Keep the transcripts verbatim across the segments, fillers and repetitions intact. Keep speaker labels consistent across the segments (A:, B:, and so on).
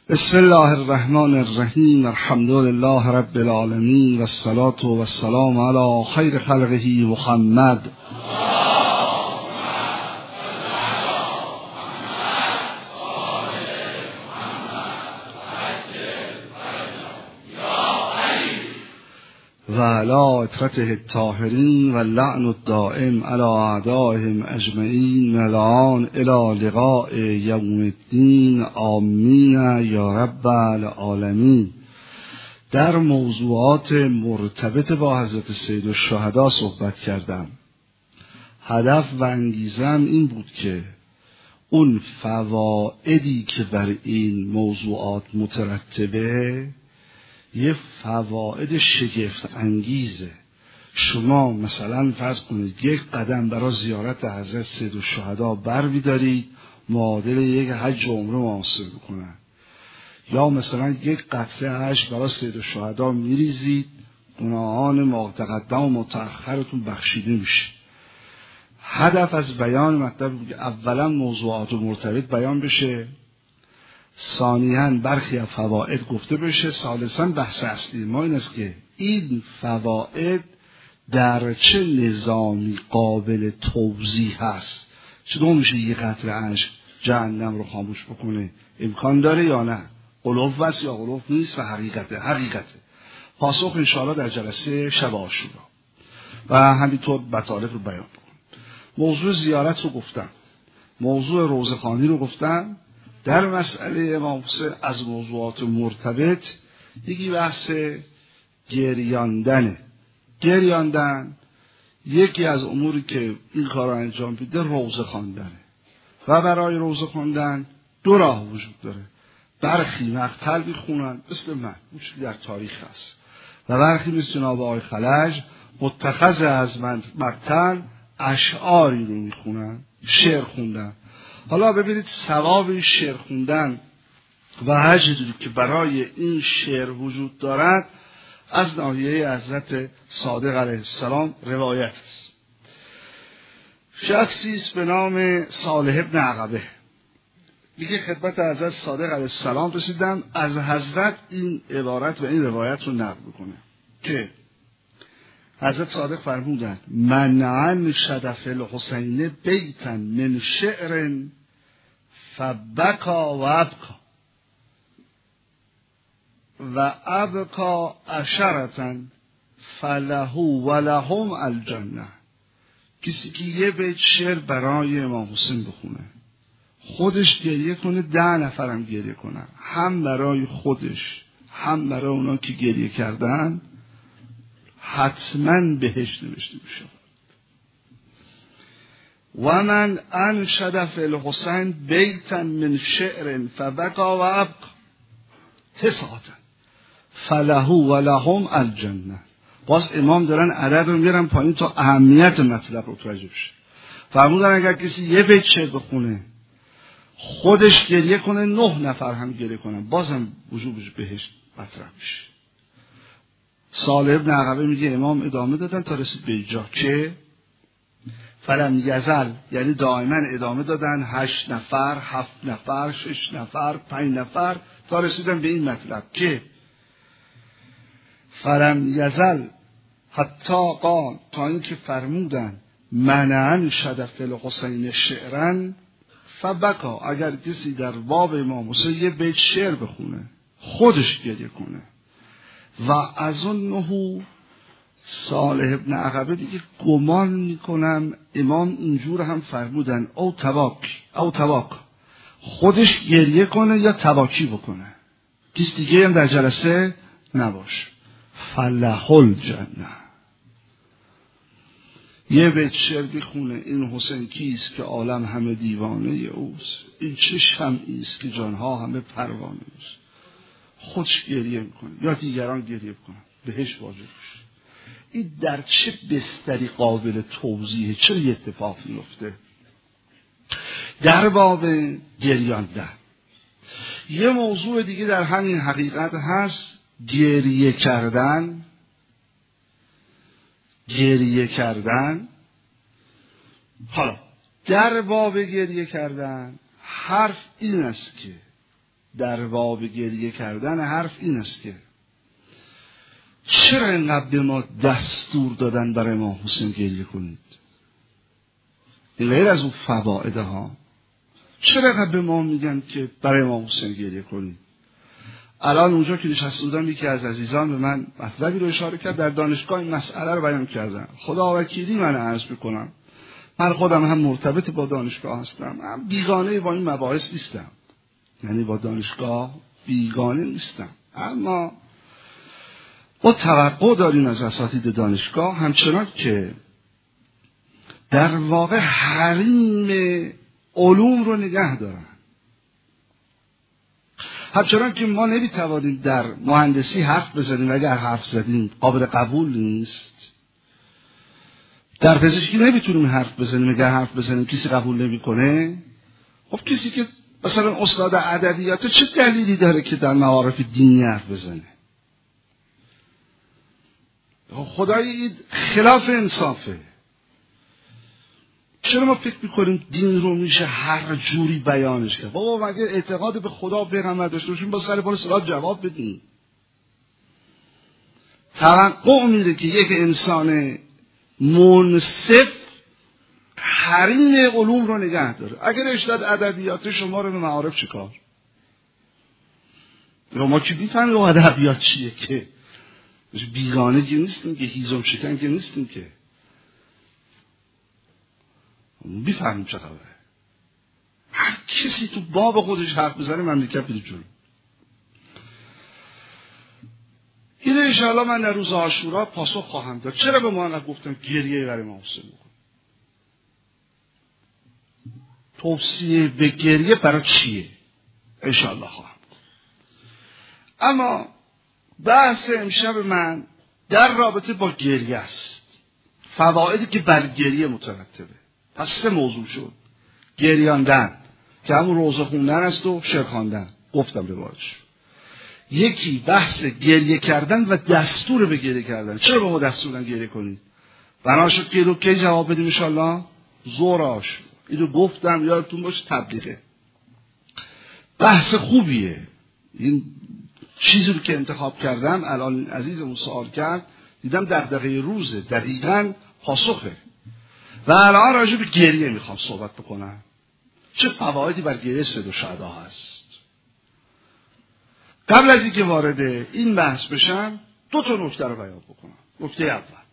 A: بسم الله الرحمن الرحیم. الحمد لله رب العالمین و الصلاة و السلام علی خیر خلقه محمد. و علی اطرته الطاهرین و لعن الدائم علی اعدائهم اجمعین الان الی لقاء یوم الدین. آمین یا رب العالمین. در موضوعات مرتبط با حضرت سید الشهدا صحبت کردم. هدف و انگیزم این بود که اون فوائدی که بر این موضوعات مترتبه یه فواید شگفت انگیزه. شما مثلا فرض کنید یک قدم برای زیارت حضرت سید الشهدا بر می‌دارید، معادل یک حج عمره محاسبه بکنن، یا مثلا یک قطره اشک برای سید الشهدا میریزید، گناهان متقدم و متأخرتون بخشیده میشه. هدف از بیان مطلب بود که اولا موضوعات مرتبط بیان بشه، ثانیاً برخی از فواید گفته بشه، ثالثاً بحث اصلی ما این است که این فواید در چه نظامی قابل توضیح هست. چطور میشه یک قطره اشک جهنم رو خاموش بکنه؟ امکان داره یا نه؟ قلوف است یا قلوف نیست؟ و حقیقته حقیقته پاسخ انشاءالله در جلسه شب عاشورا و همینطور مطالب رو بیان بکن. موضوع زیارت رو گفتم، موضوع روزخوانی رو گفتم. در مسئله امام حسین از موضوعات مرتبط یکی بحث گریاندنه. گریاندن یکی از اموری که این کار رو انجام میده روزه خواندنه و برای روزه خواندن دو راه وجود داره. برخی مقتل میخونن مثل من، اون در تاریخ هست، و برخی مثل جناب آقای خلج متخذ از من مقتل اشعاری رو میخونن، شعر خوندن. حالا ببینید ثواب این شعر خوندن و اجری که برای این شعر وجود دارد از ناحیه حضرت صادق علیه السلام روایت است. شخصی است به نام صالح ابن عقبه میگه خدمت حضرت صادق علیه السلام رسیدم، از حضرت این عبارت و این روایت رو نقل بکنه که حضرت صادق فرمودند منعن شدف الحسین بیتن من شعر فبکا و ابکا و ابکا عشرتن فلهو و لهم الجنه. کسی که یه بیت شعر برای امام حسین بخونه، خودش گریه کنه، ده نفرم گریه کنن، هم برای خودش هم برای اونا که گریه کردن، حتما بهشت نوشته میشه. و من انشد فی الحسین بیتا من شعر فبکا و ابکا تسعتا فلهو و لهم الجنه. باز امام دارن عدد رو میرن پایین تا اهمیت مطلب رو توجه بشه. فرمودن اگر کسی یه بیت شعر بخونه، خودش گریه کنه، نه نفر هم گریه کنن، بازم وجوبش بهشت مطرح میشه. صالح ابن عقبه میگه امام ادامه دادن تا رسید به اینجا که فلم یزل، یعنی دائما ادامه دادن، هشت نفر، هفت نفر، شش نفر، پنج نفر، تا رسیدن به این مطلب که فلم یزل حتی قال، تا اینکه فرمودن منعن شدف الحسین شعرن فبکا. اگر کسی در باب امام حسین یه بیت شعر بخونه، خودش گریه کنه، و از اون نهو صالح ابن عقبه دیگه گمان میکنم امام اینجور هم فرمودن او تواک او تواک، خودش گریه کنه یا تواکی بکنه، کس دیگه هم در جلسه نباشه. فلح الجنه. یه بیت شعر بخونه این حسین کیست که عالم همه دیوانه اوست، این چه شمعی است که جانها همه پروانه است. خودش گریه میکنه یا دیگران گریه کنن، بهش واجب میشه. این در چه بستری قابل توضیحه؟ چرا یه اتفاق میفته؟ در باب گریاندن یه موضوع دیگه در همین حقیقت هست، گریه کردن. گریه کردن حالا در باب گریه کردن حرف این است که در باب گریه کردن حرف این است که چرا اینقدر به ما دستور دادن برای امام حسین گریه کنید؟ این غیر از اون فوائد ها، چرا اینقدر به ما میگن که برای امام حسین گریه کنید؟ الان اونجا که نشسته بودم یکی از عزیزان به من مطلبی رو اشاره کرد، در دانشگاه این مسئله رو بیان کردن. خدا وکیلی من عرض میکنم، من خودم هم مرتبط با دانشگاه هستم، هم بیگانه با این مباحث نیستم، یعنی با دانشگاه بیگانه نیستم، اما با توقع داریم از اساتید دانشگاه همچنان که در واقع حریم علوم رو نگه دارن، همچنان که ما نمیتوانیم در مهندسی حرف بزنیم اگر حرف زدیم قابل قبول نیست، در پزشکی نمیتونیم حرف بزنیم اگر حرف بزنیم کسی قبول نمیکنه. خب کسی که مثلا استاد ادبیات چه دلیلی داره که در معارف دینی حرف بزنه؟ خدای این خلاف انصافه. چرا ما فکر میکنیم دین رو میشه هر جوری بیانش کرد؟ بابا مگه اعتقاد به خدا پیغمبر داشته باشیم با سر پا صلات جواب بدیم؟ توقع میره که یک انسان منصف حریم علوم رو نگه داره. اگر اشتاد ادبیات شما رو به معارف چیکار؟ یا ما که بیفهمیم ادبیات چیه که بیگانه که نیستیم که هیزم شکن که نیستیم که بیفهمیم چه خبره. هر کسی تو باب خودش حرف بزنه مملکت میره جلو. اینه انشاءالله من در روز عاشورا پاسخ خواهم داد. چرا به ما انقدر گفتن گریه برای امام حسین بکن؟ توصیه به گریه برای چیه؟ انشاءالله خواهم داد. اما بحث امشب من در رابطه با گریه است، فوائدی که بر گریه مترتبه. پس سه موضوع شد: گریاندن که همون روزه خوندن است و شعر خواندن، گفتم روایتش. یکی بحث گریه کردن و دستور به گریه کردن. چرا به ما دستور دادن گریه کنید؟ بنا شد که رو کی جواب بدیم انشالله؟ ظهر عاشورا. اینو گفتم یادتون باشه، تبلیغه. بحث خوبیه. این چیزی رو که انتخاب کردم، الان عزیزمون سوال کرد، دیدم دغدغه روزه، دقیقاً پاسخه. و الان راجع به گریه میخوام صحبت بکنم. چه فوایدی بر گریه سید الشهدا هست. قبل از اینکه وارد این بحث بشم دو تا نکته رو بیان بکنم. نکته اول،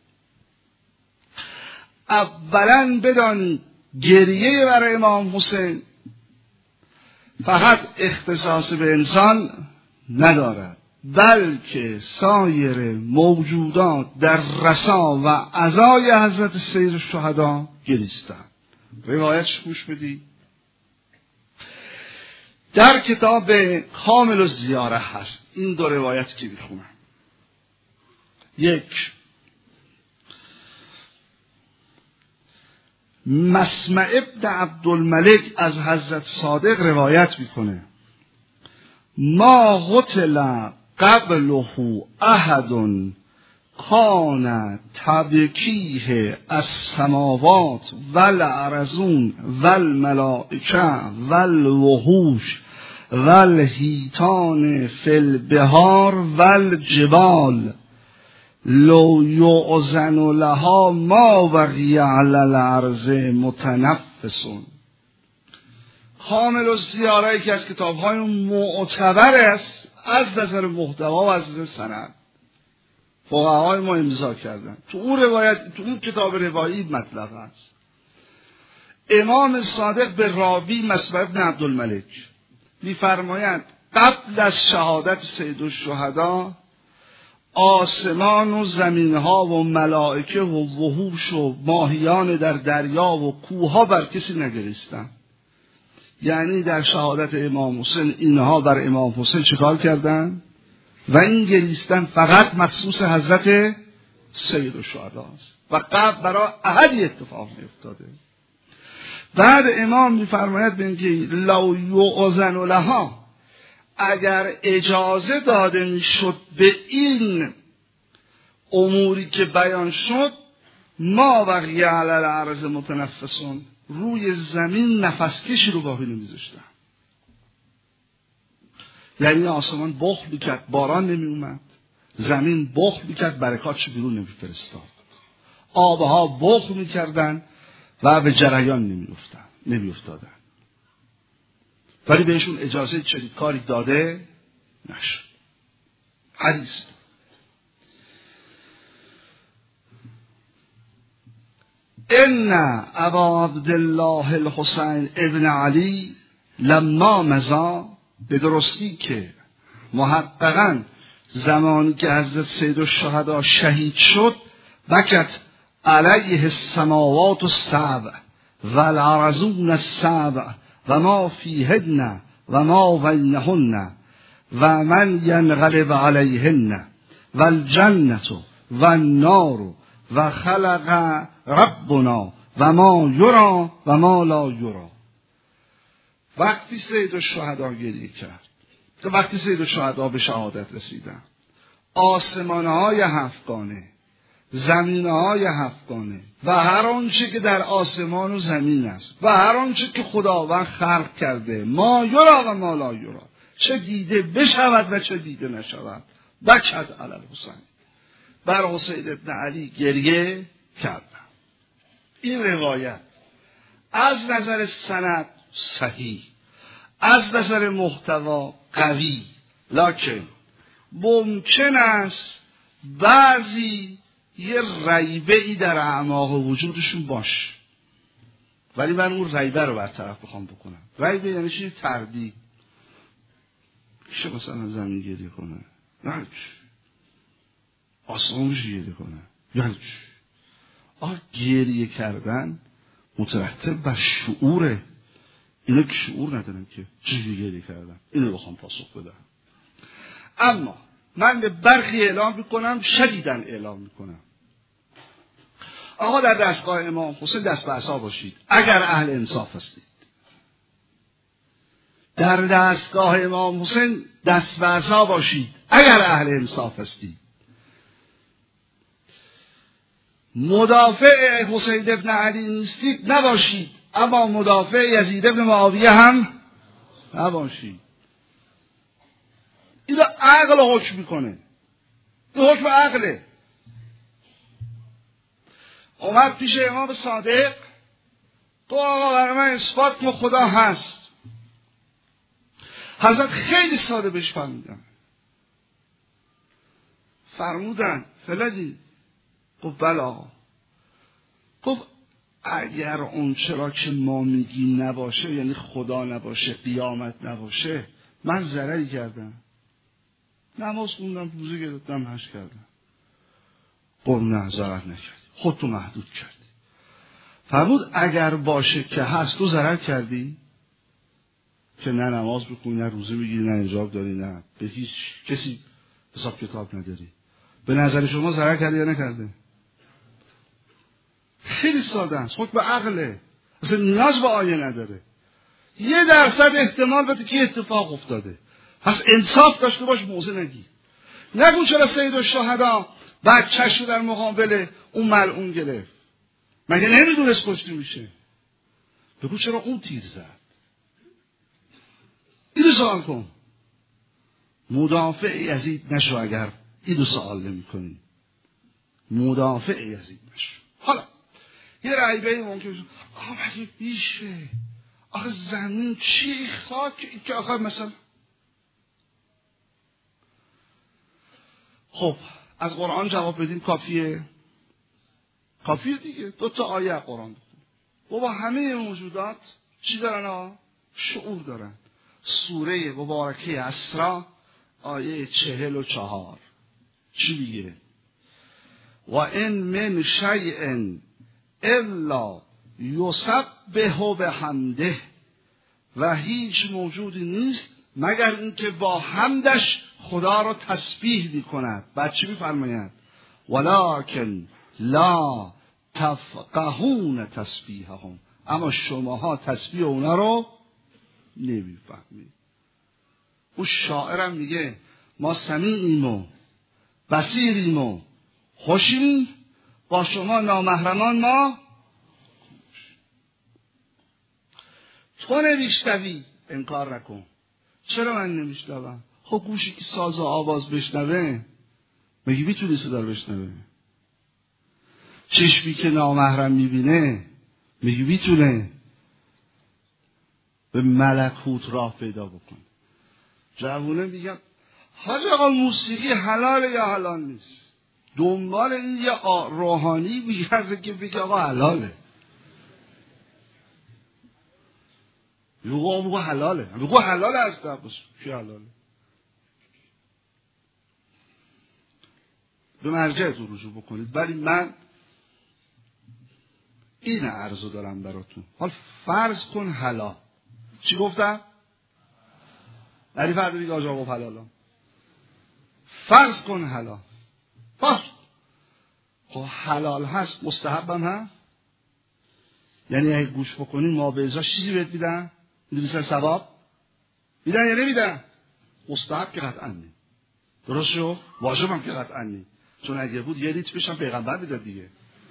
A: اولا بدانید گریه برای امام حسین فقط اختصاص به انسان ندارد، بلکه سایر موجودات در رسا و عزای حضرت سید الشهدا گریستند. روایتش گوش بدید. در کتاب کامل الزیاره هست این دو روایت که میخونم. یک، مسمع ابن عبدالملک از حضرت صادق روایت میکنه: ما قتل قبله احد کان تبکیه السماوات والارضون والملائکه والوحوش والحیتان فی البحار والجبال لو یؤذن لها ما بقی علی الارض متنفسون. کامل الزیاره که از کتاب‌های معتبر است از نظر محتوا و از نظر سند، فقهای ما امضا کردن. تو اون روایت، تو اون کتاب روایی مطلب هست. امام صادق به راوی مسمع ابن عبدالملک می‌فرمایند قبل از شهادت سید الشهدا آسمان و زمین‌ها و ملائکه و وحوش و ماهیان در دریا و کوه‌ها بر کسی نگریستند. یعنی در شهادت امام حسین اینها بر امام حسین چیکار کردن؟ و این گریستن فقط مخصوص حضرت سید الشهدا است و قبل برای احدی اتفاق نیفتاده. بعد امام میفرماید به اینکه لو یؤذن لها، اگر اجازه داده میشد به این اموری که بیان شد، ما بقی علی الارض متنفسون، روی زمین نفس کشی رو باقی نمیذاشتن. یعنی آسمان بخل میکرد، باران نمی اومد، زمین بخل میکرد، برکاتش بیرون نمیفرستاد، آبها بخل میکردن و به جریان نمیافتادن نمیافتادن ولی بهشون اجازه چنین کاری داده نشد. حدیث ان ابا عبدالله الحسین ابن علی لما مضا، به درستی که محققاً زمانی که حضرت سید الشهدا شهید شد، بکت علیه السماوات السبع والارضون السبع و ما فیهن و ما بینهن و من ینقلب علیهن و الجنة و النار و خلق ربنا و ما یرا و ما لا یرا. وقتی سید الشهدا گریه کرد، وقتی سید الشهدا به شهادت رسیدن، آسمانهای هفتگانه، زمینهای هفتگانه و هر آنچه که در آسمان و زمین است و هر آنچه که خداوند خلق کرده، ما یرا و ما لا یرا، چه دیده بشود و چه دیده نشود، بکد علی الحسین، بر حسین ابن علی گریه کردن. این روایت از نظر سند صحیح، از نظر محتوا قوی، لکن ممکن است بعضی یه ریبه ای در اعماق وجودشون باشه، ولی من اون ریبه رو برطرف بخوام بکنم. ریبه یعنی چی؟ تردید. میشه مثلا زمین گریه کنه؟ نه. آسمان میشه گریه کنه؟ یعنی چی؟ آه گریه کردن مترتب بر شعوره. اینا که شعور ندارن که چجوری گریه کردن. اینو بخوام پاسخ بدم. اما من به برخی اعلام میکنم، شدیداً اعلام میکنم، آقا در دستگاه امام حسین دست به عصا باشید اگر اهل انصاف هستید. در دستگاه امام حسین دست به عصا باشید اگر اهل انصاف هستید. مدافع حسین ابن علی نیستید نباشید، اما مدافع یزید ابن معاویه هم نباشید. اینو عقل حکم میکنه، این حکم عقله. اومد پیش امام صادق، تو آقا برای من اثبات که خدا هست. حضرت خیلی ساده بهش فرمودن فرمودن فلدی. گفت بله آقا. گفت اگر اون چرا که ما میگیم نباشه، یعنی خدا نباشه، قیامت نباشه، من ضرری کردم، نماز خوندم، روزه گرفتم، حج کردم. گفت نه ضرر نکردی، خودتو محدود کردی. فرمود اگر باشه که هست، تو ضرر کردی که نه نماز بخونی، نه روزه بگیری، نه حجاب داری، نه به هیچ کسی حساب کتاب نداری. به نظر شما ضرر کردی یا نکرده؟ خیلی ساده است، حکم عقله، اصلا نیاز به آیه نداره. یه درصد احتمال بده که اتفاق افتاده، پس انصاف داشته باش، موضع نگیر. نگو چرا سید الشهدا بچه‌شو در مقابل اون ملعون گرفت، مگه نمیدونست کشته میشه؟ بگو چرا اون تیر زد. اینو سوال کن. مدافع یزید نشو اگر اینو سوال نمی کنی. مدافع یزید نشو. حالا یه رایبه ممکن شد آقا مگه بیشه، آقا زمین چی خاک که آقا مثلا. خب از قرآن جواب بدیم کافیه؟ کافیه دیگه. دو تا آیه قرآن بخون. بابا همه موجودات چی دارن ها؟ شعور دارن. سوره مبارکه اسراء آیه چهل و چهار چی میگه؟ و ان من شیء الا یسبح بحمده، و هیچ موجودی نیست مگر اینکه با حمدش خدا رو تسبیح میکند. بعد چی میفرماید؟ ولکن لا تفقهون تسبیحهم، اما شماها تسبیح اونا رو نمیفهمید. اون شاعرم میگه ما سمیعیم و بصیریم و خوشیم، با شما نامحرمان ما تو نمیشنوی، انکار نکن. چرا من نمیشنوم؟ خب گوشی که ساز و آواز بشنوه مگه میتونه صدا رو بشنوه؟ چشمی که نامحرم میبینه مگه میتونه به ملکوت راه پیدا بکنه؟ جوونه میگن حاج آقا موسیقی حلاله یا حلال نیست؟ دنبال این یه روحانی میگرده که بگه آقا حلاله. بگو بگو حلاله، بگو حلاله از دبس چی حلاله؟ به مرجعتون رجوع بکنید. ولی من این عرضو دارم براتون. حال فرض کن حلال. چی گفتم؟ علی فرد دیگه آجا گفت حلالا. فرض کن حلال. فرض خب حلال هست مستحبم هست؟ یعنی اگه گوش بکنین ما به ازاش چیزی بهت میدن؟ میدونیسن ثواب؟ میدن یا نمیدن؟ مستحب که قطعا نیم. درست شو؟ واجب هم که قطعا نیم. چون اگه بود یه ریت بشم پیغمبر میداد دیگه.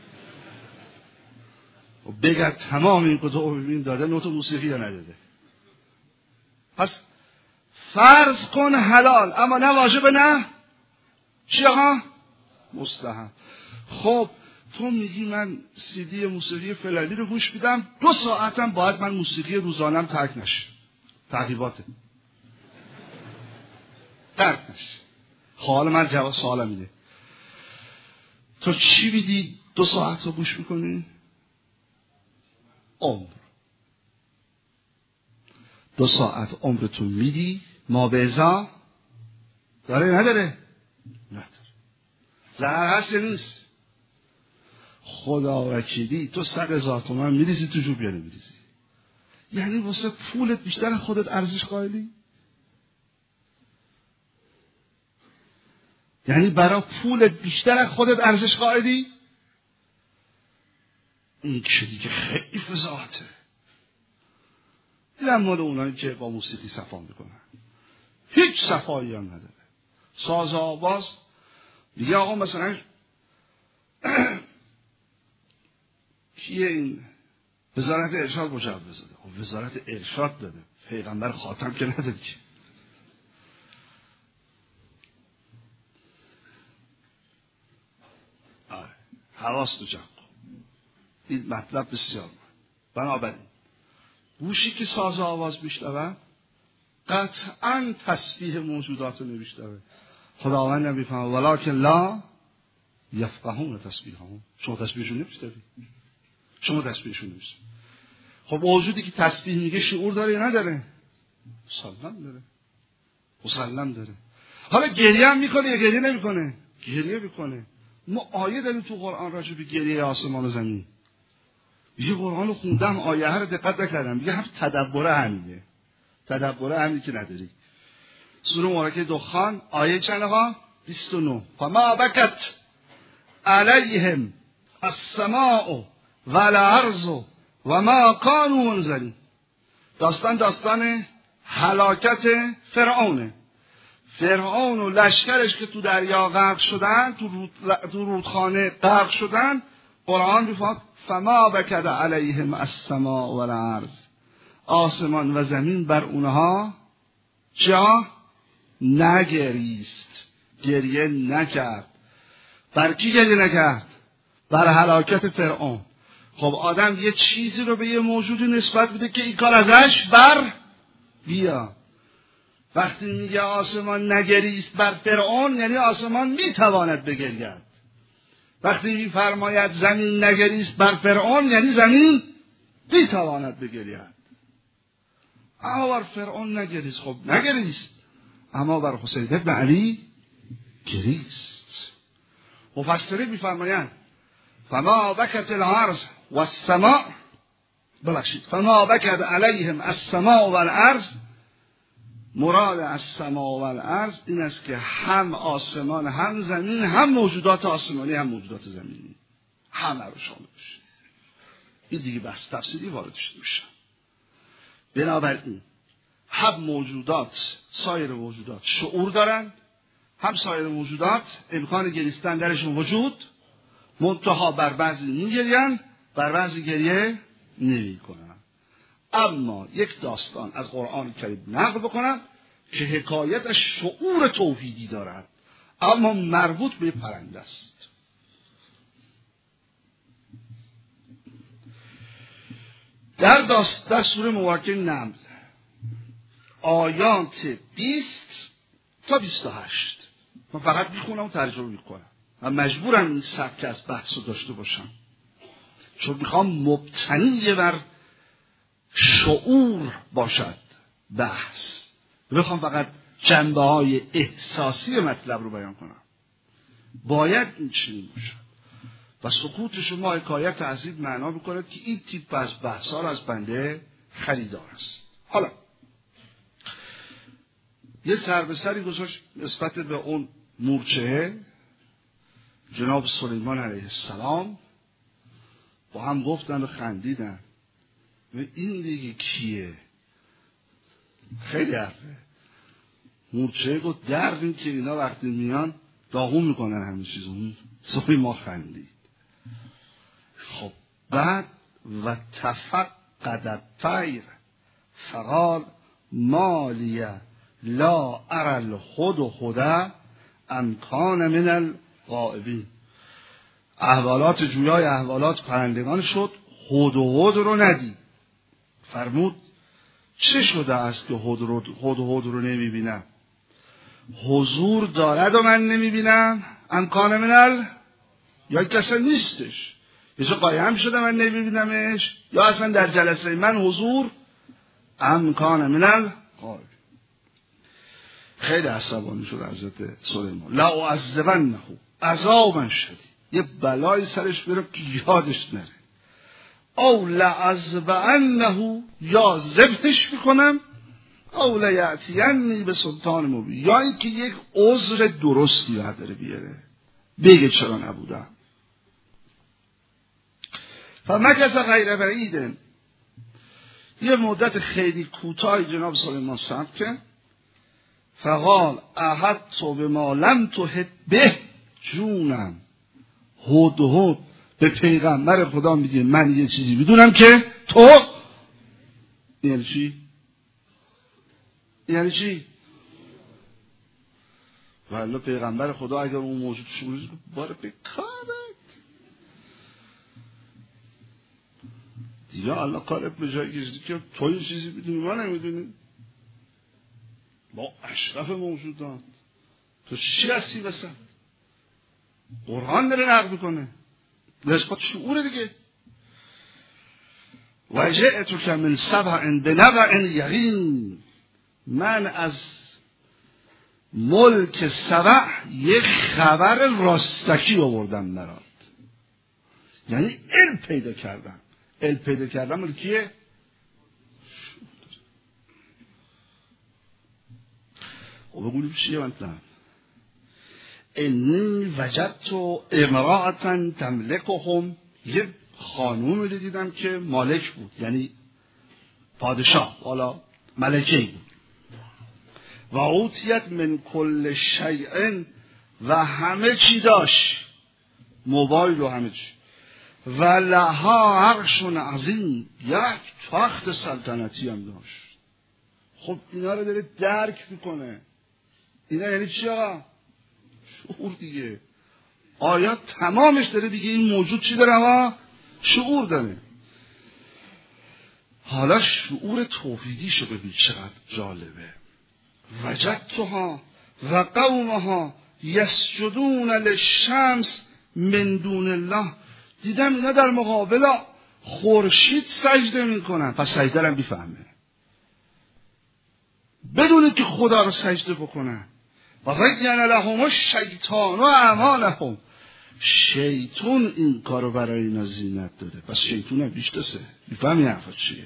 A: و بگرد تمام این کتب ببین داده نوت موسیقی یا نداده. پس فرض کن حلال اما نه واجب نه چی آقا؟ مستحب. خب تو میگی من سی دی موسیقی فلانی رو گوش میدم دو ساعتم باید من موسیقی روزانم ترک نشه. تعقیباته ترک نشه. حالا من جواب سوالم میده تو چی میدی دو ساعت رو گوش میکنی؟ عمر. دو ساعت عمرتون میدی ما به ازا داره نداره؟ نداره. ضرر هست یا نیست؟ خدا وکیلی تو صد هزار تومن میریزی تو جوب یا نمیریزی؟ یعنی واسه پولت بیشتر خودت ارزش قائلی؟ یعنی برای پولت بیشتر خودت ارزش قائلی؟ این که دیگه خیلی فضاحته. این هم مال اونایی که با موسیقی صفا میکنن. هیچ صفایی هم نداره. ساز آواز دیگه آقا مثلا کیه این وزارت ارشاد مجوز داده؟ خب وزارت ارشاد داده، پیغمبر خاتم که نداده که. آره حواس تو جمع. این مطلب بسیار مهم. بنابراین گوشی که ساز آواز میشنوه قطعا تسبیح موجودات رو نمیشنوه. خداوند نمیفهمه ولکن لا یفقهون تسبیحهم. شما تسبیحشون نمیشنوید. شما تسبیحشون نمیشنوید. خب موجودی که تسبیح میگه شعور داره یا نداره؟ مسلم داره. مسلم داره. حالا گریه هم میکنه یا گریه نمیکنه؟ گریه میکنه. ما آیه داریم تو قرآن راجع به گریه آسمان و زمین. یه قرآن رو خوندم آیه ها رو دقت نکردم. میگه هم تدبره همینه. تدبره همینه که نداری. سوره مبارکه دخان آیه چند آقا؟ بیست و نه. فما بکت علیهم السماء والارض و ما کانوا منذرین. داستان داستان هلاکت فرعونه. فرعون و لشکرش که تو دریا غرق شدن، تو, رود... تو رودخانه غرق شدن، قرآن میفرماید فما بکت علیهم السماء والارض. آسمان و زمین بر اونها جا نگریست، گریه نکرد. بر کی گریه نکرد؟ بر هلاکت فرعون. خب آدم یه چیزی رو به یه موجودی نسبت بده که این کار ازش بر بیا. وقتی میگه آسمان نگریست بر فرعون یعنی آسمان میتواند بگرید. وقتی میفرماید زمین نگریست بر فرعون یعنی زمین میتواند بگرید. اما بر فرعون نگریست. خب نگریست اما بر حسین بن علی گریست. مفسرین میفرمایند فما بکت الارض والسماء ببخشید فما بکت علیهم السماء والارض. مراد از سما و الارض این است که هم آسمان هم زمین هم موجودات آسمانی هم موجودات زمینی همه رو شامل بشه. این دیگه بس تفصیلی وارد شده میشه. بنابراین هم موجودات سایر موجودات شعور دارن، هم سایر موجودات امکان گریستن درشون وجود، منتها بر بعضی میگرین بر بعضی گریه نمی کنن. اما یک داستان از قرآن کریم نقل بکنم که حکایت از شعور توحیدی دارد اما مربوط به پرنده است. در داست در سوره مبارکه نمل آیات بیست تا بیست و هشت من فقط میخونم و ترجمه میکنم و مجبورم این سبک از بحث رو داشته باشم چون میخوام مبتنی بر شعور باشد بحث، میخوام فقط جنبه های احساسی مطلب رو بیان کنم. باید این چنین باشد و سکوت شما حکایت از این معنا بکند که این تیپ از بحث ها را از بنده خریدار است. حالا یه سر به سری گذاشت نسبت به اون مورچه جناب سلیمان علیه السلام، با هم گفتن و خندیدن و این دیگه کیه؟ خیلی حرفه. مورچه گفت درقین که اینا وقتی میان داغون میکنن همین چیزون. سلیمان خندید. خب بعد و تفقد الطیر فقال مالیه لا ارى الهدهد ام کان من الغائبین. احوالات جویای احوالات پرندگان شد، هدهد رو ندید. فرمود چه شده است که هدهد رو نمیبینم؟ حضور دارد و من نمیبینم؟ ام کان من ال یا کسی نیستش، یه جا قایم شده من نمیبینمش، یا اصلا در جلسه من حضور ام کان من الغائبین. خیلی عصبانی شد حضرت سلیمان. لا اعذبنه عذابا شدید، یه بلای سرش بیارم که یادش نره. او لعذبنه یا ذبحش میکنم او لیأتینی به سلطان مبین، یا اینکه یک عذر درستی داره بیاره بگه چرا نبودم. فمکث غیر بعید، یه مدت خیلی کوتاهی جناب سلیمان صبر کرد. فقال احطت بما لم تحط به جونم. هدهد به پیغمبر خدا میگه من یه چیزی میدونم که تو یعنی چی؟ یعنی چی؟ والا پیغمبر خدا اگر اون موجود شوری باره به کارت دیگه الله کارت به جایی کشیدی که تو یه چیزی میدونی ما نمیدونی. با اشرف موجودات تو چی هستی وسط؟ قرآن داره نقد میکنه نسبت شعور دیگه. و جئتک من سبع بنبع یقین، من از ملک سبع یک خبر راستکی آوردم برات. یعنی علم پیدا کردم. علم پیدا کردم مال کیه؟ خب بگویم چیه مطلب؟ انی وجدت امرأة تملکهم، یه خانوم رو دیدم که مالک بود، یعنی پادشاه، حالا ملکه بود. و اوتیت من کل شیء، و همه چی داشت، موبایل و همه چی. و لها عرش عظیم، یک تخت سلطنتی هم داشت. خب اینا رو داره درک میکنه. اینا یعنی چی آقا؟ شعور دیگه. آیات تمامش داره دیگه این موجود چی داره آقا؟ شعور داره. حالا شعور توحیدی شو ببین چقدر جالبه. وجدتها و قومها یسجدون للشمس من دون الله، دیدم اینا در مقابل خورشید سجده میکنن. پس سجده رو بیفهمه بدون که خدا رو سجده بکنن. و زین لهم الشیطان و اعمالهم، شیطون این کارو برای اینا زینت داده. پس شیطون هم بیشتسه بیفهمی حرفا چیه.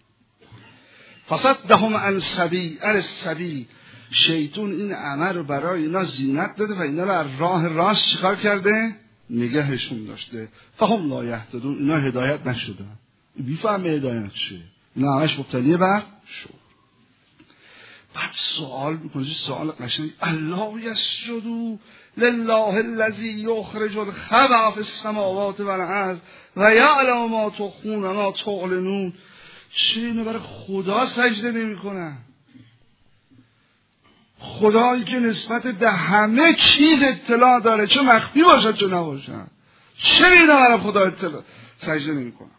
A: فصدهم عن سبیل السبیل، شیطون این عمل رو برای اینا زینت داده و اینا رو از راه راست چیکار کرده؟ نگهشون داشته. فهم لا یهتدون، اینا هدایت نشدن. بیفهمه هدایت چیه. اینا همش مبتنی بر شعور. بعد سوال میکنه، سوال قشنگ، الله یسجدوا لله الذی یخرج الخبء فی السماوات والارض و یعلم ما تخفون و ما تعلنون. چه اینو برای خدا سجده نمی کنن؟ خدایی که نسبت به همه چیز اطلاع داره، چه مخفی باشد چه نباشد. چرا اینا برای خدا اطلاع سجده نمی کنم؟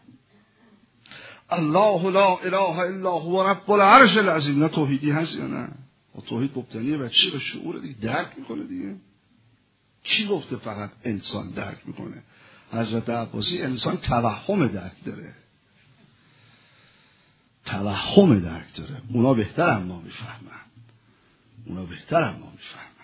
A: الله لا اله الا هو رب العرش العظیم. اینا توحیدی هست یا نه؟ توحید مبتنیه بر چی؟ به شعور دیگه، درک میکنه دیگه. کی گفته فقط انسان درک میکنه؟ حضرت عباسی انسان توهم درک داره، توهم درک داره. اونا بهتر هم ما میفهمن، اونا بهتر هم ما میفهمن.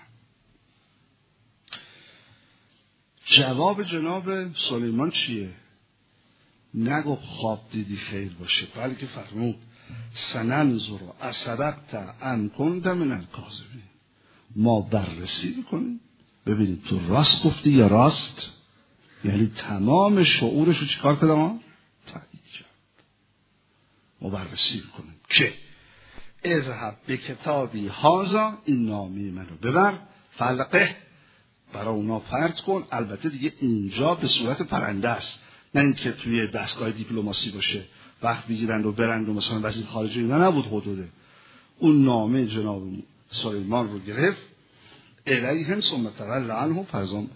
A: جواب جناب سلیمان چیه؟ نگفت خواب دیدی خیر باشه، بلکه فرمود سننظر اصدقت ام کنت من الکاذبین. ما بررسی میکنیم ببینیم تو راست گفتی یا راست. یعنی تمام شعورش رو چیکار کرد؟ ما تایید کرد. ما بررسی میکنیم که اذهب به کتابی هازا، این نامی منو ببر، فلقه، برای اونا پرت کن. البته دیگه اینجا به صورت پرنده است، نه اینکه توی دستگاه دیپلماسی باشه وقت بگیرند و برند و مثلا وزیر خارجه. اینا نبود حدوده. اون نامه جناب سلیمان رو گرفت، الیهم ثم تول عنه فرزان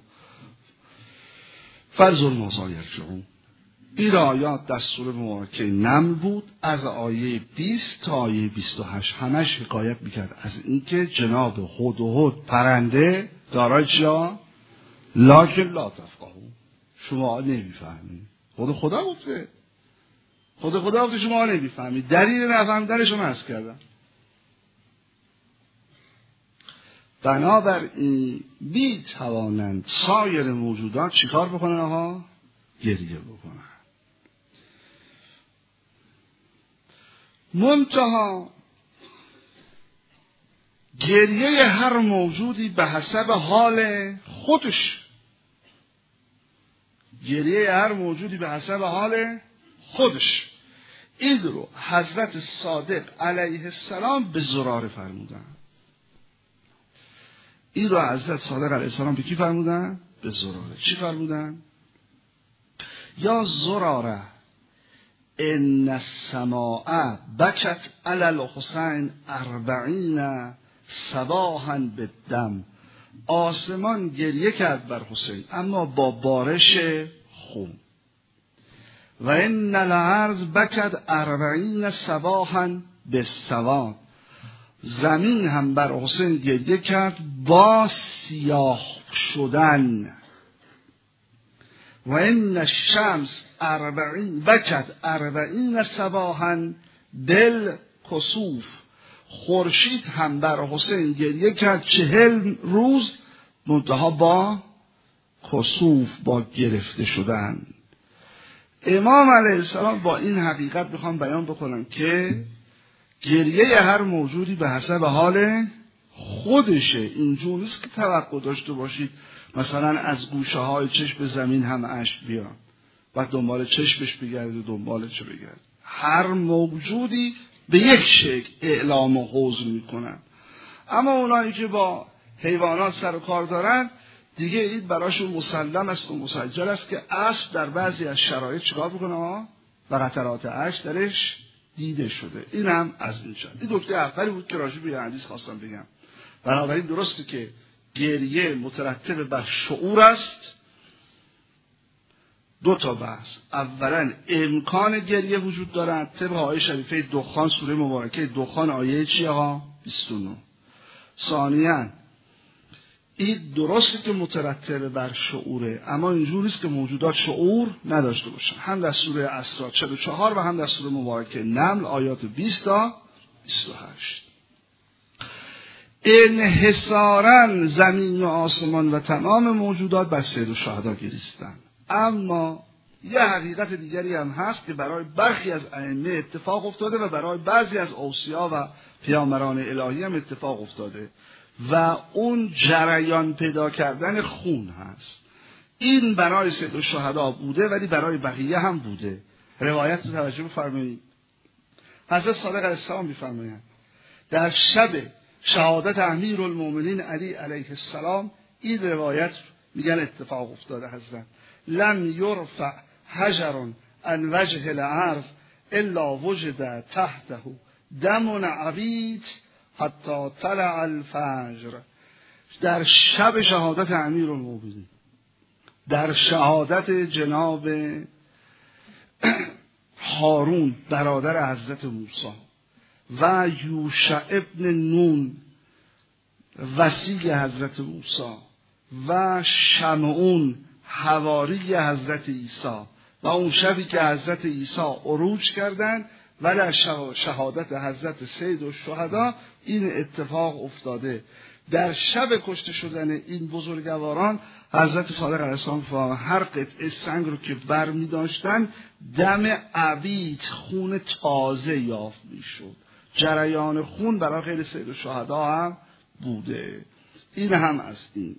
A: فرزان مازا یرجعون. این آیات در سوره مبارکه نمل بود، از آیه بیست تا آیه بیست و هشت همش حکایت میکرد از اینکه جناب هدهد پرنده دارای چیا؟ لکن لا تفقهون، شما نمیفهمید. خود خدا گفته، خود خدا گفته شما نمیفهمید. دلیل نفهمیدنشون عرض کردم. بنابراین بی توانند سایر موجودات چیکار بکنن؟ ها گریه بکنن. منتها گریه هر موجودی به حسب حال خودش، گریه هر موجودی به حسب حال خودش. این رو حضرت صادق علیه السلام به زراره فرمودن. این رو حضرت صادق علیه السلام به کی فرمودن؟ به زراره. چی فرمودن؟ یا زراره ان السماء بکت علی الحسین اربعین صباحا بالدم. آسمان گریه کرد بر حسین اما با بارش خون. و ان الارض بکت اربعین صباحا بالسواد. زمین هم بر حسین گریه کرد با سیاه شدن. و ان الشمس اربعین بکت اربعین صباحا بالکسوف. خورشید هم بر حسین گریه کرد چهل روز منتها با کسوف، با گرفته شدن. امام علیه السلام با این حقیقت میخوام بیان بکنم که گریه هر موجودی به حسب حال خودشه. اینجور نیست که توقع داشته باشید مثلا از گوشه های چشم به زمین هم اشک بیان و دنبال چشمش بگرد و دنبال چه بگرد. هر موجودی به یک شکل اعلام و حضور میکنن. اما اونایی که با حیوانات سر و کار دارن دیگه این براشون مسلم است و مسجل است که اسب در بعضی از شرایط چیکار بکنه و قطرات اشک درش دیده شده. این هم از این شد. این نکته اولی بود که راجع به حدیث خواستم بگم. بنابراین درسته که گریه مترتب بر شعور است. دو تا بحث. اولا امکان گریه وجود دارد طبق آیه شریفه دخان، سوره مبارکه دخان، آیه چیه ها؟ بیست و نه. ثانیاً این درسته که مترتب بر شعوره، اما اینجوری است که موجودات شعور نداشته باشن. هم در سوره اسراء چهل و چهار و هم در سوره مبارکه نمل آیات بیست تا بیست و هشت. انحصاراً زمین و آسمان و تمام موجودات بر سید الشهدا گریستن. اما یه حقیقت دیگری هم هست که برای برخی از ائمه اتفاق افتاده و برای بعضی از اوصیا و پیامبران الهی هم اتفاق افتاده و اون جریان پیدا کردن خون هست. این برای سید الشهدا بوده ولی برای بقیه هم بوده. روایت رو توجه بفرمایید. حضرت صادق علیه السلام می‌فرمایند در شب شهادت امیرالمومنین علی علیه السلام این روایت میگن اتفاق افتاده. حضرت لم یرفع حجر عن وجه الارض الا وجد تحته دم عبید حتی طلع الفجر، در شب شهادت امیرالمومنین، در شهادت جناب هارون برادر حضرت موسی و یوشع ابن نون وصی حضرت موسی و شمعون حواری حضرت عیسی و اون شبی که حضرت عیسی عروج کردند و در شهادت حضرت سید الشهدا این اتفاق افتاده. در شب کشته شدن این بزرگواران حضرت صادق علیه السلام هر قطعه سنگ رو که بر می داشتن دم عبید خون تازه یافت می شد. جریان خون برای غیر سید الشهدا هم بوده. این هم از این.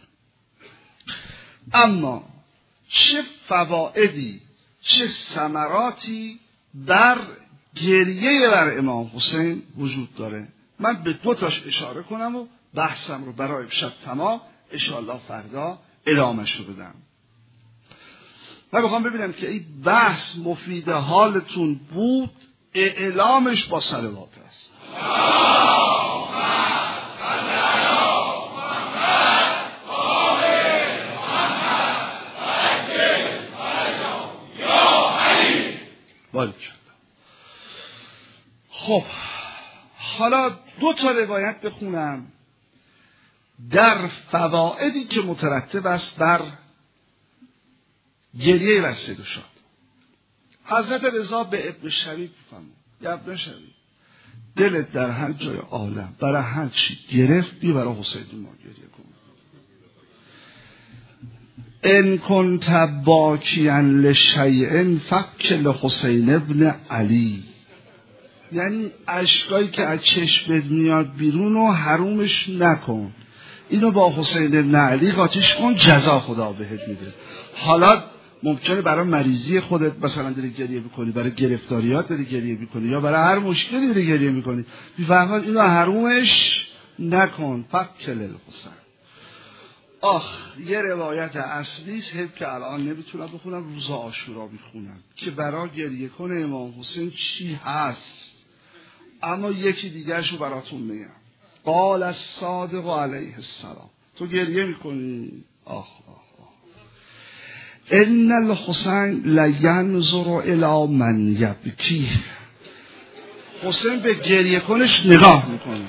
A: اما چه فوائدی چه ثمراتی بر گریه بر امام حسین وجود داره؟ من به دو تاش اشاره کنم و بحثم رو برای شب تمام انشاءالله فردا ادامه‌اش رو بدم. من میخوام ببینم که این بحث مفید حالتون بود، اعلامش با صلوات است. خب حالا دو تا روایت بخونم در فوائدی که مترتب است بر گریه بر سید الشهدا. حضرت رضا به ابن شریف فرمود: یا ابن شریف، دلت در هر جای عالم برای هر چی گرفت بی برای حسین ما گریه کن. ان کنت باکیا لشیء فک لحسین ابن علی، یعنی اشکایی که از چشمت میاد بیرون و حرومش نکن، اینو با حسین ابن علی قاطیش کن، جزا خدا بهت میده. حالا ممکنه برای مریضی خودت مثلا داری گریه میکنی، برای گرفتاریات داری گریه میکنی، یا برای هر مشکلی داری گریه میکنی، بی‌فرماد اینو حرومش نکن. فک للحسین. آخ یه روایت اصلی است که الان نمیتونم بخونم، روز عاشورا میخونم که برای گریه کنه امام حسین چی هست، اما یکی دیگرش رو براتون میگم. قال الصادق علیه السلام، تو گریه میکنی؟ آخ آخ آخ ان الحسین لینظر الی من یبکی، حسین به گریه کنش نگاه میکنه.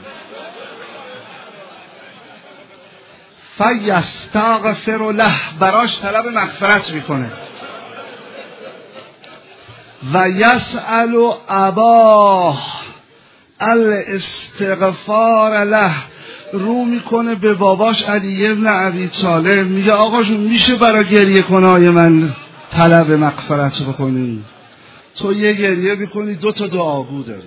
A: فیستغفر له، براش طلب مغفرت میکنه. و یسأل اباه الاستغفار له، رو میکنه به باباش علی ابن ابی طالب، میگه آقا جون میشه برای گریه کنای من طلب مغفرت بکنی؟ تو یه گریه میکنی دو تا دعاگو داری.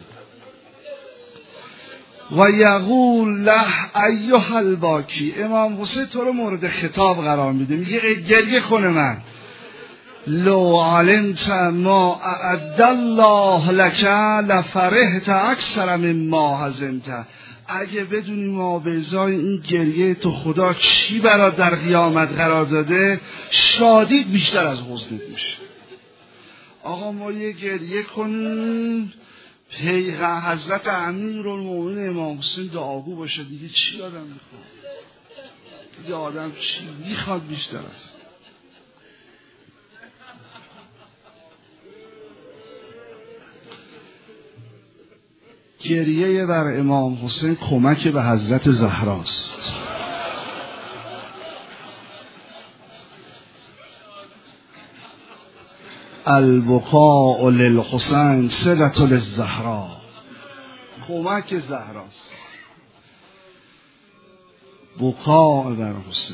A: و یقول له ایها الباکی، امام حسین تو رو مورد خطاب قرار میده، میگه گریه کنه من. لو علمت ما اعد الله لك لفرحت اکثر مما حزنت، اگه بدونی ما به ازای این گریه تو خدا چی برات در قیامت قرار داده، شادیت بیشتر از حزنت میشه. آقا ما یه گریه کنیم پیغمبر حضرت امیرالمومنین امام حسین دعاگو باشه، دیگه چی آدم میخواد؟ دیگه آدم چی میخواد بیشتر است؟ گریه بر امام حسین کمک به حضرت زهراست. البکاء للحسین صلة للزهرا، کمک زهراست. بکاء بر حسین،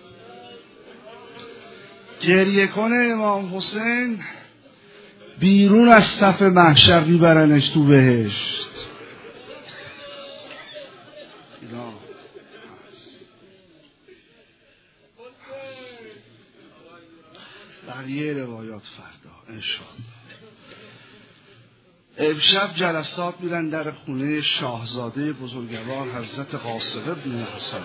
A: گریه کنه امام حسین بیرون از صف محشر میبرنش تو بهشت. بقیه روایات فردا انشاءالله. امشب جلسات میرن در خونه شاهزاده بزرگوار حضرت قاسم بن حسن.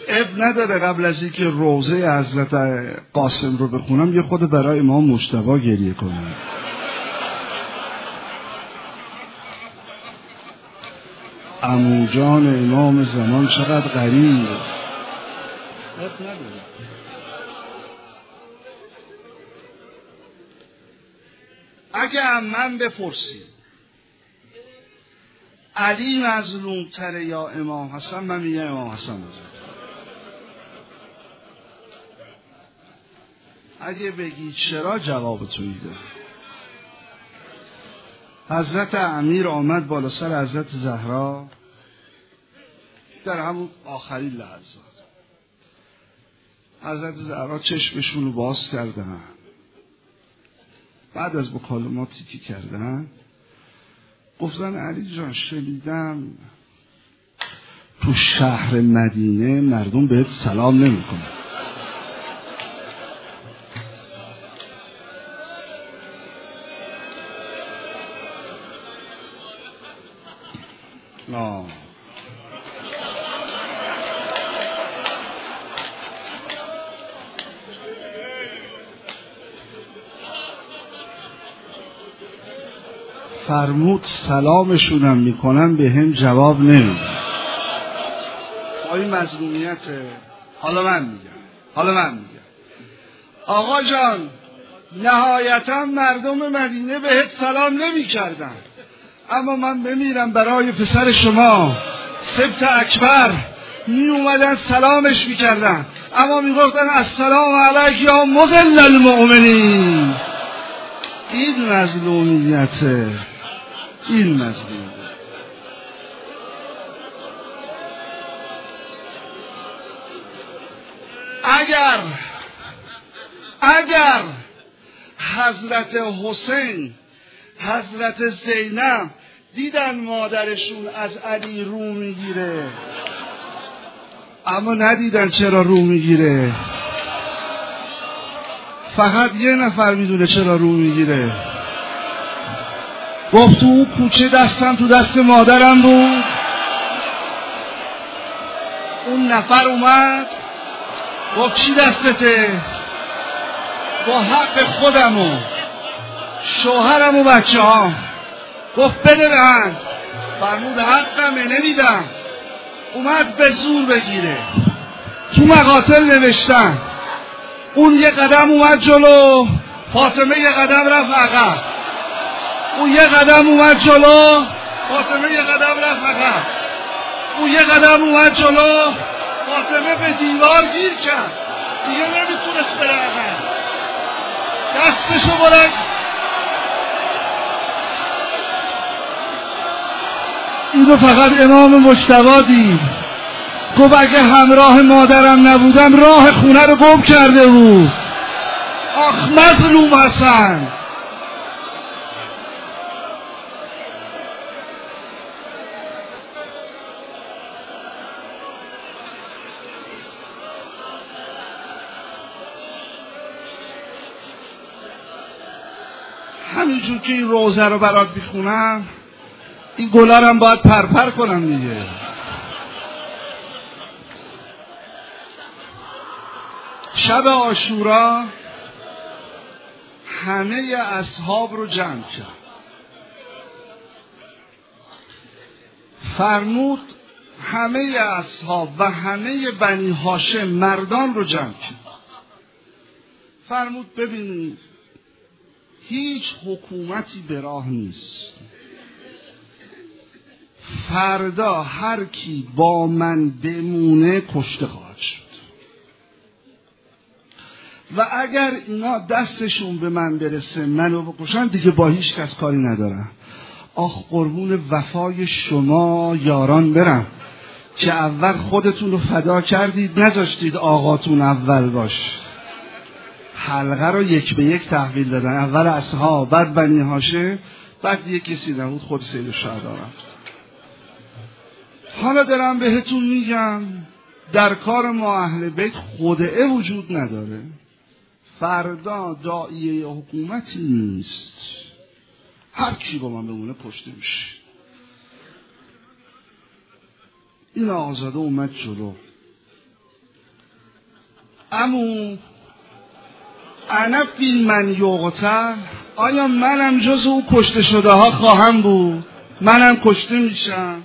A: اب نداره قبل از اینکه روضه حضرت قاسم رو بخونم یه خود برای امام مجتبی گریه کنم. عمو جان امام زمان چقدر غریب. اب نداره. اگه من بپرسید علی مظلوم تره یا امام حسن، من میگم امام حسن بزرگ. اگه بگی چرا، جواب تویی ده. حضرت امیر آمد بالا سر حضرت زهرا در همون آخرین لحظات. حضرت زهرا چشمشون رو باز کردن، بعد از مکالماتی که کردن گفتن علی جان شنیدم تو شهر مدینه مردم بهت سلام نمی کنن. آه. فرمود سلامشونم میکنم به هم جواب نمیدن. این مظلومیته. حالا من میگم حالا من میگم آقا جان نهایتا مردم مدینه بهت سلام نمی کردن، اما من بمیرم برای پسر شما سبت اکبر می اومدن سلامش می کردن، اما می گفتن السلام علیک یا مذل المؤمنین. این مظلومیته. این مظلومیت. اگر اگر حضرت حسین حضرت زینب دیدن مادرشون از علی رو میگیره، اما ندیدن چرا رو میگیره. فقط یه نفر میدونه چرا رو میگیره. گفت تو کوچه دستم تو دست مادرم بود، اون نفر اومد گفت چی دستته؟ با حق خودم و شوهرم و بچه ها. گفت بده به من. فرمود حقمه نمیدم. اومد به زور بگیره. تو مقاتل نوشتن اون یه قدم اومد جلو، فاطمه یه قدم رفت عقب. اون یه قدم اومد جلو، فاطمه یه قدم رفت عقب. اون یه قدم اومد جلو، فاطمه به دیوار گیر کرد، دیگه نمیتونست بره عقب. دستشو بلند اینو فقط امام مجتبی دید. گفت اگه همراه مادرم نبودم راه خونه رو گم کرده بود. آخ مظلوم حسن. همینجور که این روزه رو برات بخونم این گلارم باید پرپر کنم دیگه. شب عاشورا همه اصحاب رو جمع کرد. فرمود همه اصحاب و همه بنی هاشم مردان رو جمع کرد. فرمود ببینید هیچ حکومتی به راه نیست. فردا هر کی با من بمونه کشته خواهد شد و اگر اینا دستشون به من برسه منو بکشن دیگه با هیچ کس کاری ندارم. آخ قربون وفای شما یاران برم که اول خودتون رو فدا کردید نذاشتید آقاتون اول باش. حلقه رو یک به یک تحویل دادن، اول اصحاب بعد بنی هاشم بعد یک کسی نبود خود سید الشهدا رفت. حالا دارم بهتون میگم در کار ما اهل بیت خدعه وجود نداره. فردا داعیه حکومتی نیست، هر کی با من بمونه کشته میشه. این آقازاده اومد جلو عمو انا فی من یقتل، آیا منم جز او کشته شده ها خواهم بود؟ منم کشته میشم؟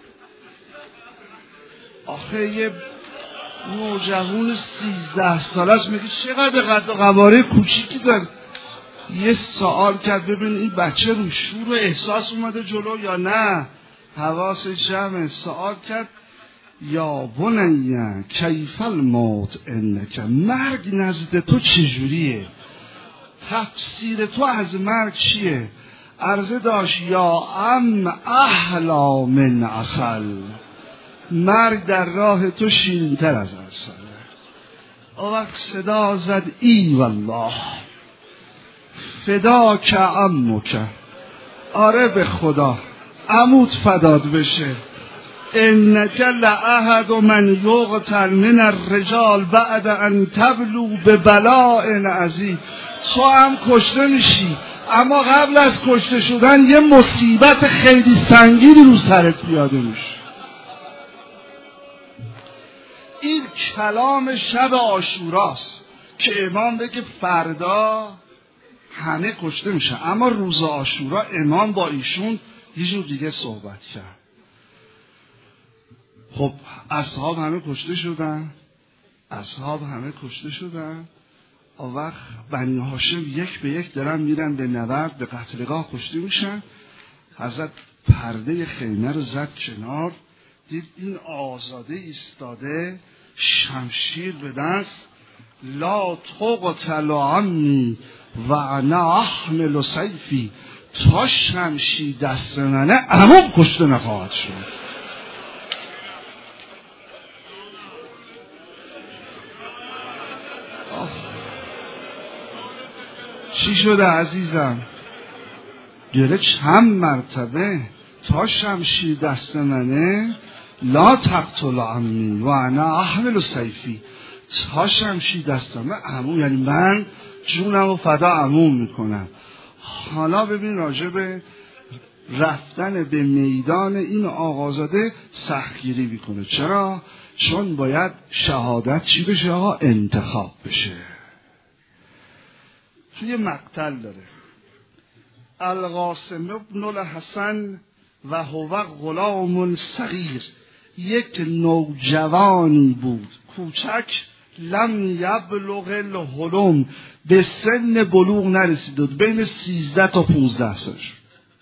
A: آخه یه نوجوان سیزده ساله است میگه چقدر قد و قواره کوچیکی داره. یه سوال کرد ببین این بچه رو شور و احساس اومده جلو یا نه؟ حواس جمع. سوال کرد یا بنیه کیف الموت انک، مرگ نزد تو چجوریه؟ تفسیر تو از مرگ چیه؟ عرضه داشت یا ام احلا من عسل، مرگ در راه تو شیرین‌تر از عسل. او وقت صدا زد ای والله فدا که امو که، آره به خدا عموت فداد بشه. انک لأحد من یقتل من الرجال بعد ان تبلو به بلاء عظیم، تو هم کشته میشی اما قبل از کشته شدن یه مصیبت خیلی سنگینی رو سرت پیاده میشه. این کلام شب عاشوراست که امام بگه فردا همه کشته میشن، اما روز عاشورا امام با ایشون یه جور دیگه صحبت کرد. خب اصحاب همه کشته شدن، اصحاب همه کشته شدن. اون وقت بنی هاشم یک به یک دارن میرن به نبرد، به قتلگاه کشته میشن. حضرت پرده خیمه رو زد کنار، دید این آزاده ایستاده شمشیر به دست. لا تقتل عنی و انا احمل سیفی، تا شمشیر دست منه عموم کشته نخواهد شد. چی شده عزیزم؟ گره چند مرتبه تا شمشیر دست منه لا تقتل عنی و انا احمل سیفی، تا شمشیر دست من عموم، یعنی من جونم و فدا عموم میکنم. حالا ببین راجع به رفتن به میدان این آقازاده سختگیری میکنه. چرا؟ چون باید شهادت چی بشه آقا؟ انتخاب بشه. توی مقتل داره القاسم ابن الحسن و هو غلام صغیر، یک نوجوانی بود کوچک، لم یبلغ الحلم، به سن بلوغ نرسید بود، بین سیزده تا پونزده سالش.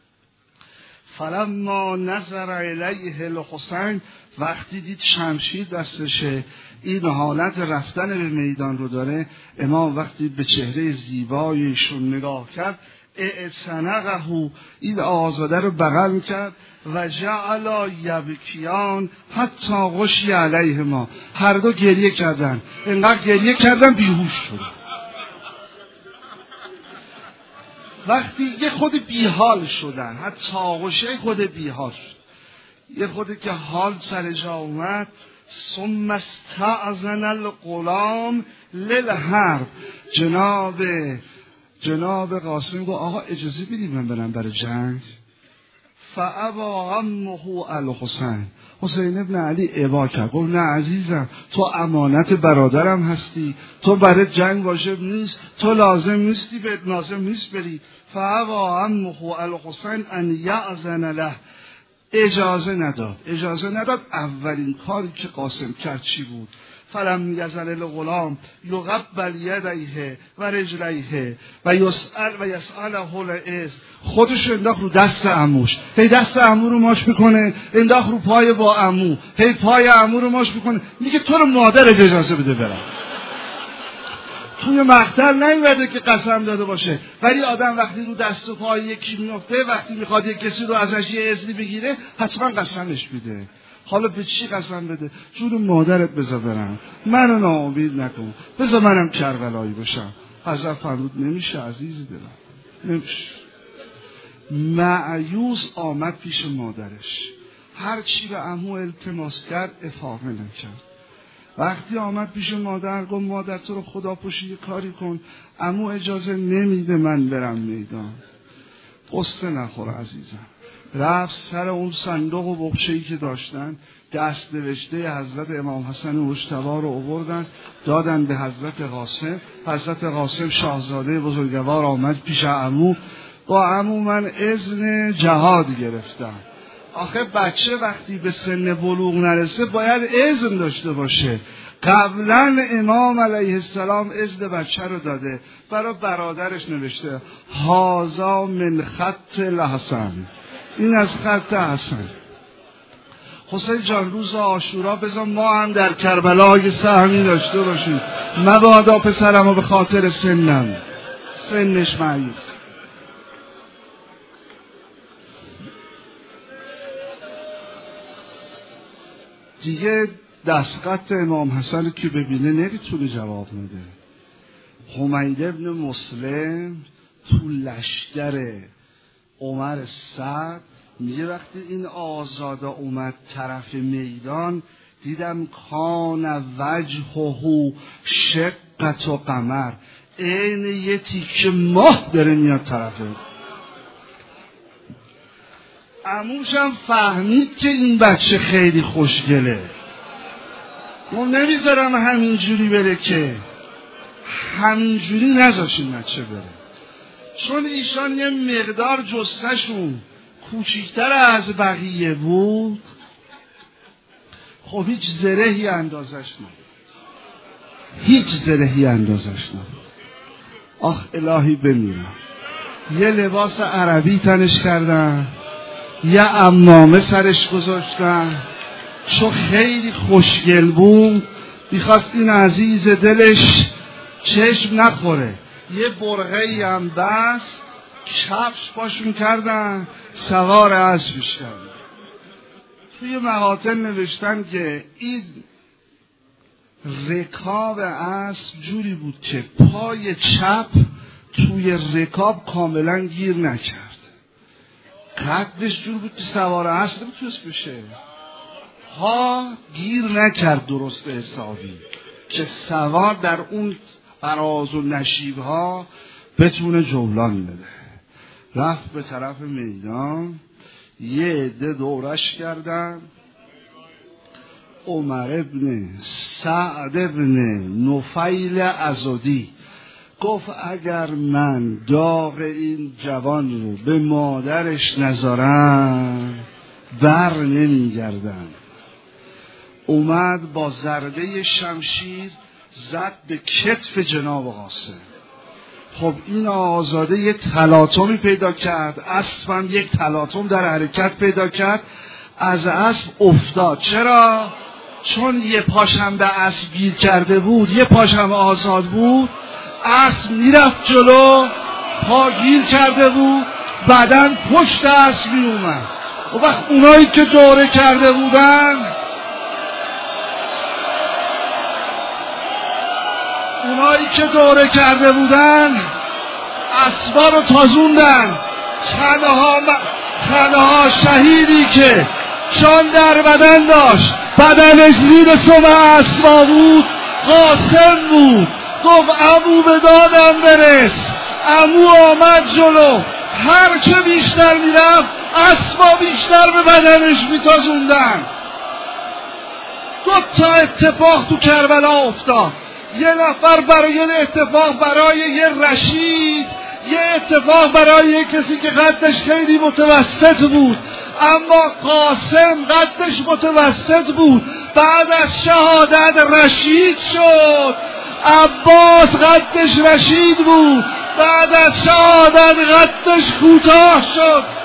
A: فلما نظر الیه الحسین، وقتی دید شمشیر دستشه، این حالت رفتن به میدان رو داره، امام وقتی به چهره زیبایشون نگاه کرد اعتنقه، این آزاده رو بغل کرد و جعل یبکیان حتی غشی علیه ما، هر دو گریه کردن، اینقدر گریه کردن بیهوش شد. وقتی یه خود بیحال شدن، حتی غشه خود بیحال شد، یه خودی که حال سر جا اومد، ثم استأذن الغلام للحرب، جناب جناب قاسم گفت آقا اجازه بدید من برم برای جنگ. فابا عمه الحسین، حسین ابن علی ابا کرد، گفت نه عزیزم، تو امانت برادرم هستی، تو برای جنگ واجب نیست، تو لازم نیستی، بهت لازم نیست بری. فابا عمه الحسین ان یأذن له، اجازه نداد اجازه نداد اولین کاری که قاسم کرد چی بود؟ فلم یزل الغلام یقبل یدیه و رجلیه و یسأل و یسأله العز، خودش انداخت رو دست عموش، هی دست عمو رو ماش میکنه، انداخت رو پای با عمو، هی پای عمو رو ماش میکنه، میگه تو رو مادرت اجازه بده برم. توی مقتل نیومده که قسم داده باشه، ولی آدم وقتی رو دست و پای یکی میفته، وقتی میخواد یک کسی رو ازش یه اذنی بگیره حتما قسمش میده. حالا به چی قسم بده؟ جون مادرت بذار برم، منو ناامید نکن، بذار منم کربلایی باشم. حضرت فرمود نمیشه عزیز دلم، نمیشه. مایوس آمد پیش مادرش، هر چی به عمو التماس کرد افاقه نکرد. وقتی آمد پیش مادر گفت مادر تو رو خدا پشت یه کاری کن، عمو اجازه نمیده من برم میدان. قصه نخور عزیزم. رفت سر اون صندوق و بقچه‌ای که داشتن، دست نوشته حضرت امام حسن مجتبی رو آوردن دادن به حضرت قاسم. حضرت قاسم شاهزاده بزرگوار آمد پیش عمو. با عمو من اذن جهاد گرفتم. آخه بچه وقتی به سن بلوغ نرسه باید اذن داشته باشه. قبلا امام علیه السلام اذن بچه رو داده، برای برادرش نوشته هازا من خط الحسن، این از خط حسن. حسین جان روز عاشورا بذار ما هم در کربلا یه سهمی داشته باشیم، مبادا پسرم رو به خاطر سنم سنش معیوب. دیگه دستخط امام حسن که ببینه نمیتونه جواب نده. حمید ابن مسلم تو لشکر عمر سعد میگه وقتی این آزاده اومد طرف میدان دیدم کان وجهه شقت و قمر، این یه تیکه ماه داره میاد طرفه. عموشم فهمید که این بچه خیلی خوشگله، ما نمیذارم همینجوری بره، که همینجوری نذاش این بچه بره، چون ایشان یه مقدار جثه‌شون کوچیکتر از بقیه بود. خب هیچ زرهی اندازش نبود، هیچ زرهی اندازش نبود. آخ الهی بمیرم. یه لباس عربی تنش کردن، یه عمامه سرش گذاشتن، چون خیلی خوشگل بود میخواست این عزیز دلش چشم نخوره. یه برغه‌ای هم بست، کفش پاشون کردن، سوار اسبش کردن. توی مقاطع نوشتن که این رکاب اسب جوری بود که پای چپ توی رکاب کاملا گیر نکرد، قدش جور بود که سوار اسب نمیتونست بشه، ها گیر نکرد درست به حسابی که سوار در اون فراز و نشیب ها بتونه جولان بده. رفت به طرف میدان، یه عده دورش کردن. عمر ابن سعد ابن نفیل ازدی گفت اگر من داغ این جوان رو به مادرش نذارم بر نمیگردم. اومد با ضربه شمشیر زد به کتف جناب قاسم. خب این آزاده یک تلاطمی پیدا کرد، اسبم یک تلاطم در حرکت پیدا کرد، از اسب افتاد. چرا؟ چون یه پاشم به اسب گیر کرده بود، یه پاشم آزاد بود، اسب میرفت جلو، پا گیر کرده بود، بدن پشت اسب می اومد. و وقت اونایی که دوره کرده بودن اونایی که دوره کرده بودن اسبا رو تازوندن. تنها تنها شهیدی که جان در بدن داشت، بدنش زیر سم اسبا بود، قاسم بود. گفت عمو به دادم برس. عمو آمد جلو، هر چه بیشتر میرفت اسبا بیشتر به بدنش میتازوندن. دو تا اتفاق تو کربلا افتاد. یه نفر برای یه اتفاق برای یه رشید، یه اتفاق برای یه کسی که قدش خیلی متوسط بود، اما قاسم قدش متوسط بود، بعد از شهادت رشید شد. عباس قدش رشید بود، بعد از شهادت قدش کوتاه شد.